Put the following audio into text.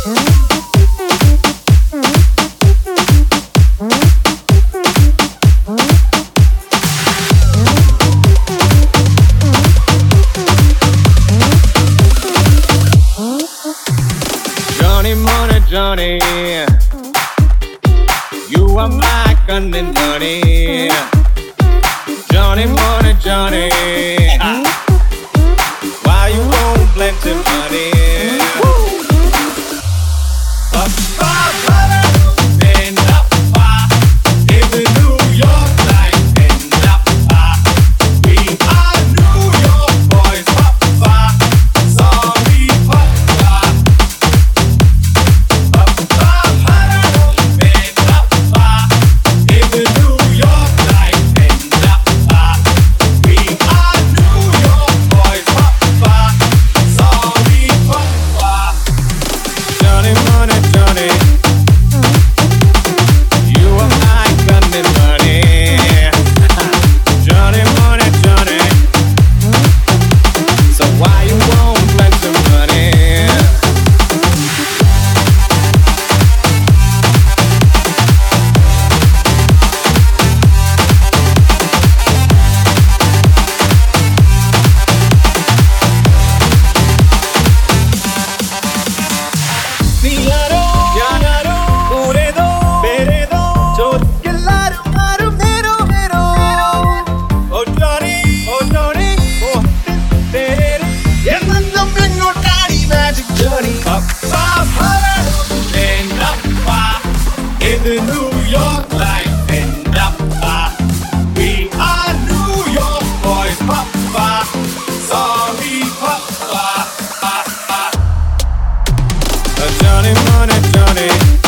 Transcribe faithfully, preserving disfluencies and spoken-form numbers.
Johnny Money, Johnny, you are my gunning money. Johnny Money, Johnny, why you won't plenty money? Up, up, up, and up, up, in the New York life, and up, up. We are New York boys, papa. Sorry, papa. Up, up, and up, up, in the New York life, and up, up. We are New York boys, papa. Sorry, papa. Johnny Money, Johnny, you are my gunning money. Johnny Money, Johnny, so why you won't lend some money? Piano, piano, 노래도, 베레도, 좋길라름 마름 내로 내로. Oh Johnny, oh Johnny, oh 데레레. 옛날 놈은 노다리 magic Johnny. Up, up, up, and up, up, in the New York life, and up, up. We are New York boys, papa. Sorry, papa. Uh, Johnny Money, Johnny.